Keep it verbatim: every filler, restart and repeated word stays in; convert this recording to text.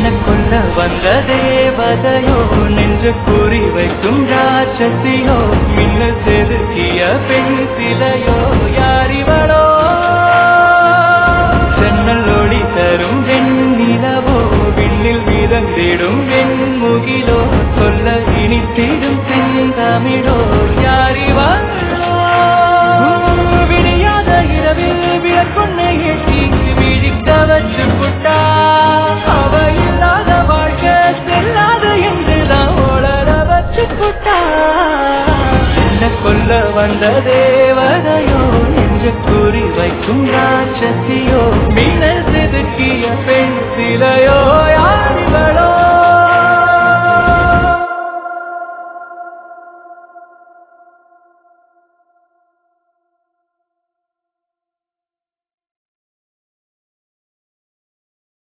என்ன கொல்ல வந்த தேவதையோ நெஞ்சு குறி வைக்கும் ராட்சசியோ மின்னல் செதுக்கிய பெண் சிலையோ யாரிவளோ ஜன்னல் ஒளி தரும் வெண்ணிலவோ விண்ணில் மிதந்திடும் வெண்முகிலோ சொல்ல இனித்திடும் செந்தமிழோ யாரிவளோ விடியாத இரவில் விளக்கொன்னை எட்டி விழிக்க வச்சு புட்டா அவ இல்லாத வாழ்க்கை செல்லாத என்றுதான் ஓளர வச்சு புட்டா என்ன கொல்ல வந்த தேவதையோ நெஞ்சு குறி வைக்கும் ராட்சசியோ மீன